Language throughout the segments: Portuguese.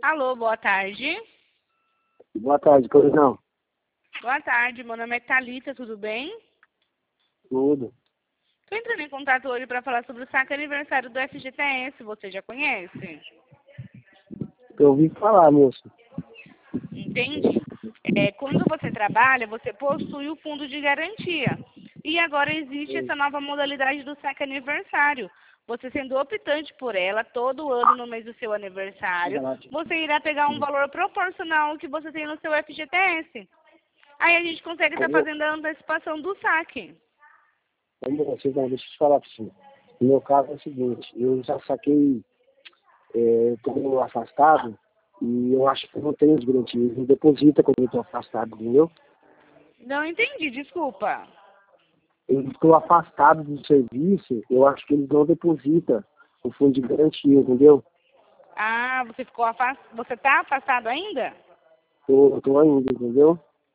Alô, boa tarde. Boa tarde, Coronel. Boa tarde, meu nome é Thalita, tudo bem? Tudo. Estou entrando em contato hoje para falar sobre o saque aniversário do FGTS, você já conhece? Eu ouvi falar, moço. Entendi. Quando você trabalha, você possui o fundo de garantia. E agora existe essa nova modalidade do saque aniversário. Você sendo optante por ela, todo ano no mês do seu aniversário, você irá pegar um valor proporcional ao que você tem no seu FGTS. Aí a gente consegue estar fazendo a antecipação do saque. Deixa eu te falar para você. No meu caso é o seguinte, eu já saquei, estou afastado e eu acho que eu não tenho as garantias. Não deposita quando eu estou afastado, entendeu? Não entendi, desculpa. Eu estou afastado do serviço, eu acho que eles não depositam o fundo de garantia, entendeu? Ah, você ficou afastado. Você está afastado ainda? Tô ainda, entendeu?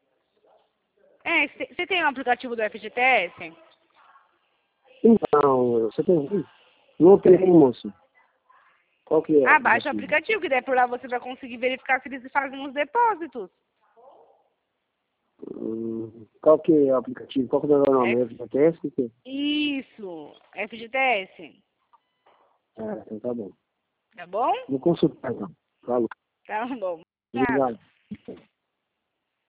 Você tem um aplicativo do FGTS? Então, você tem? Não tem, moço. Qual que é o Ah, baixa o aplicativo? aplicativo, que daí por lá você vai conseguir verificar se eles fazem os depósitos. Qual que é o aplicativo? Qual que é o nome? É, FGTS? O quê? isso, FGTS. Ah, então tá bom. Tá bom? Vou consultar então. Falou. Tá bom. Obrigada. Obrigado.